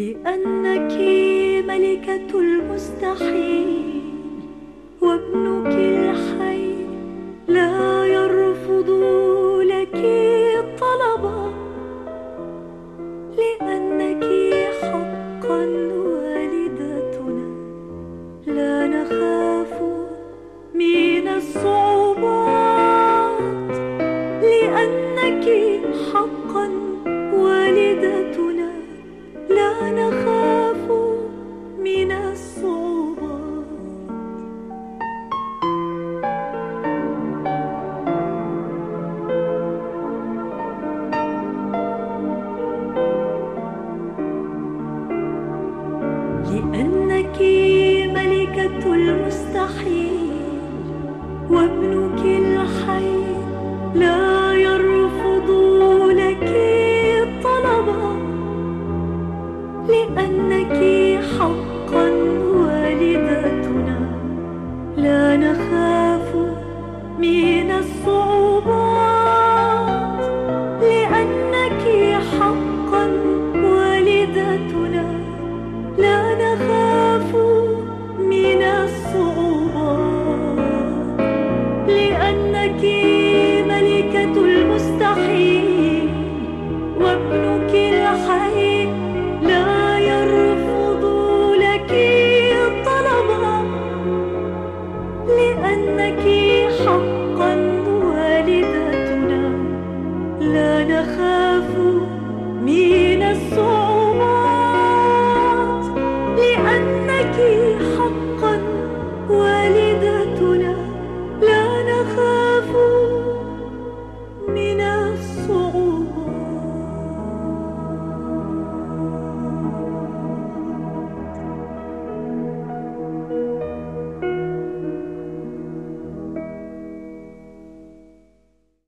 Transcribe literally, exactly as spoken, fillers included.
لأنك ملكة المستحيل وابنك الحي لا يرفض لك طلبا، لأنك حقا والدتنا لا نخاف من الصعوبات، لأنك حقا والدتنا لا نخاف من الصعوبات. لأنك ملكة المستحيل وابنك الحي لا يرفض لك طلبا، لأنك حقا والدتنا لا نخاف من الصعوبات.